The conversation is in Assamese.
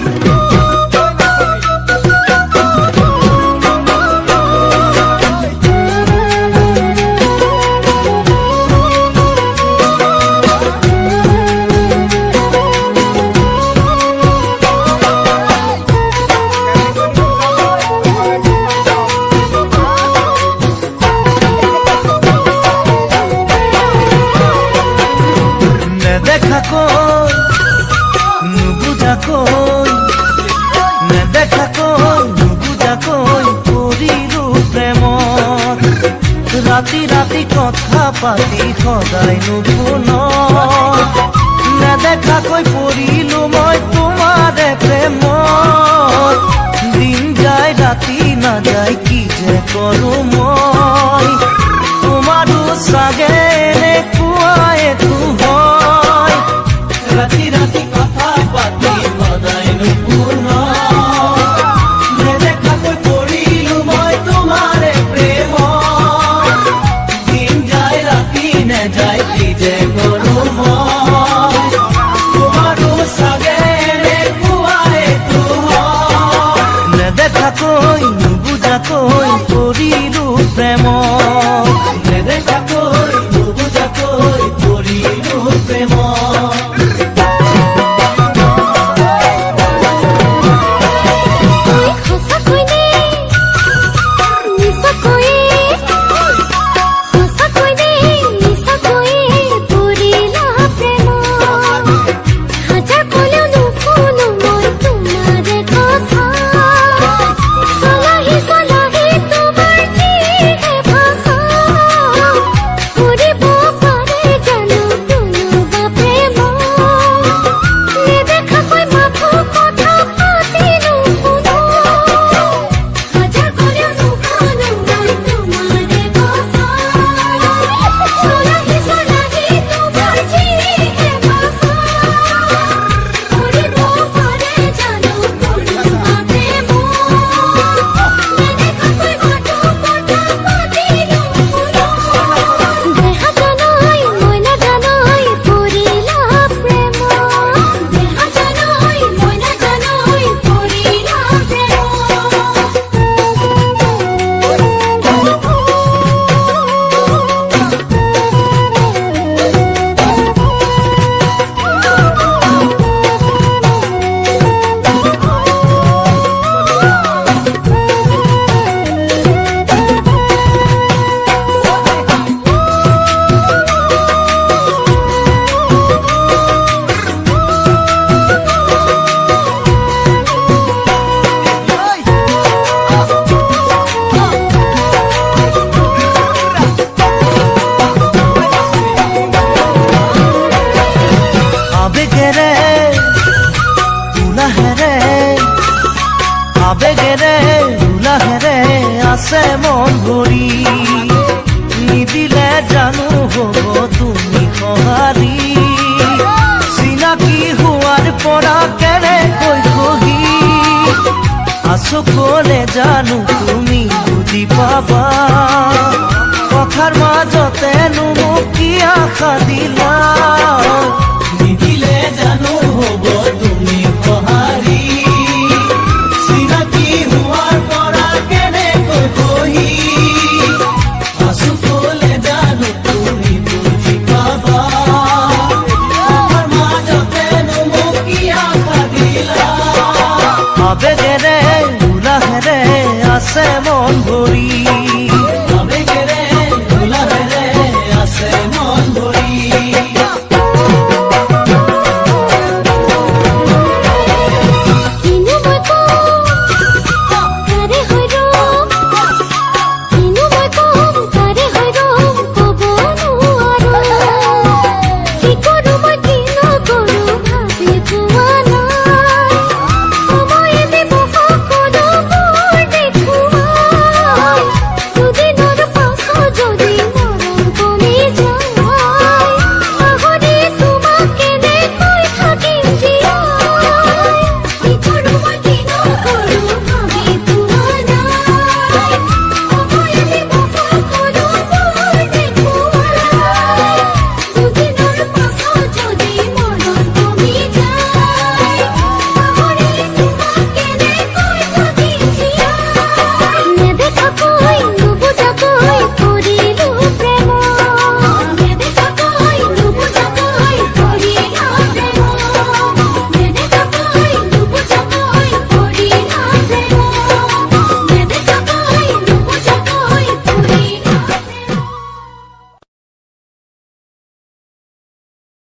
দেখা কই নুবুজা কই নেদেখা কই নুবুজা কই পৰিলো প্ৰেমত ৰাতি ৰাতি কথা পাতি সদায় নুশুন নেদেখা কৈ পৰিলো মই তোমাৰে প্ৰেমত দিন যায় ৰাতি নাযায় কি যে কৰো মই তোমাৰো চাগে এনেকুৱাই হয় ৰাতি ৰাতি কথা পাতি সদায় নুশুন নেদেখাকৈ পৰিলো মই তোমাৰে প্ৰেমত দিন যায় ৰাতি নাযায় কি যে কৰো মই তোমাৰো চাগে এনেকুৱাই হয় নেদেখাকৈ নুবুজাকৈ পৰিলো প্ৰেমত নেদেখাকৈ নুবুজাকৈ পৰিলো প্ৰেমত আবেগেৰে উলাহেৰে আছে মন ভৰি নিদিলে জানো হ'ব তুমি সঁহাৰি চিনাকি হোৱাৰ পৰা কেনেকৈ কহি আছো ক'লে জানো তুমি বুজি পাবা কথাৰ মাজতেনো মোক কি আশা দিলা নিদিলে জানো হ'ব তুমি সঁহাৰি আবেগেৰে উলাহেৰে আছে মন ভৰি